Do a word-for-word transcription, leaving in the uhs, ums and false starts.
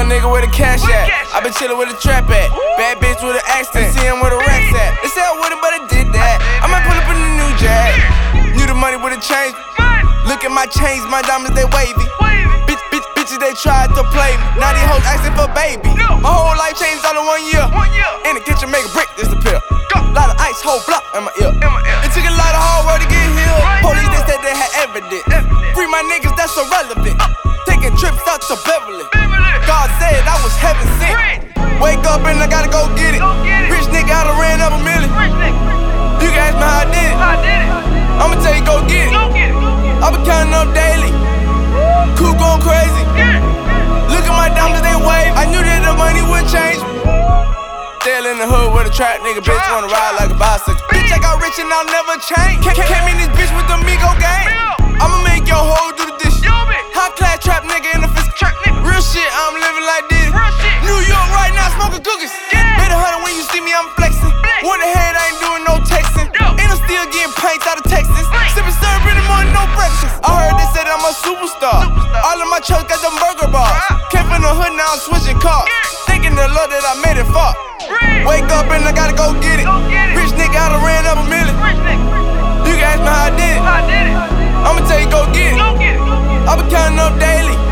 nigga where the cash at. I been chillin' with a trap at. Bad bitch with an accent. See him where the racks at. They say I wouldn't, but I did that. I might pull up in a new jag. Knew the money would've changed. Look at my chains, my diamonds, they wavy. Bitch, bitch, bitches, they tried to play me. Now these hoes asking for baby. My whole life changed all in one year. In the kitchen, make a brick disappear. Lot of ice, whole block in my ear. It took a lot of hard work to get here. Police, they said they had evidence. Free my niggas, that's irrelevant. Taking trips out to Beverly. God said I was heaven sent. Wake up and I gotta go get it. Rich nigga, I done ran up a million. You can ask me how I did it. I'ma tell you, go get it. I been counting up daily. Cool going crazy. Look at my diamonds, they wave. I knew that the money would change. Still in the hood with a trap nigga, bitch wanna ride like a bicycle. Bitch, I got rich and I'll never change. Came in this bitch with the Migo gang. I'ma make your hoe do the dish. High class trap nigga in the fist. Real shit, I'm living like this. New York right now, smoking cookies. Made a hundred when you see me, I'm flexing. One ahead, I ain't doing no texting. And I'm still getting pints out of Texas. Sipping syrup in the morning, no breakfast. I heard they said I'm a superstar. All of my trucks got them burger bars. Came from the hood, now I'm switching cars. Thinking the Lord that I made it far. Wake up and I gotta go get it. Rich nigga, I done ran up a million. You can ask me how I did it. I'ma tell you, go get it. I been counting up daily.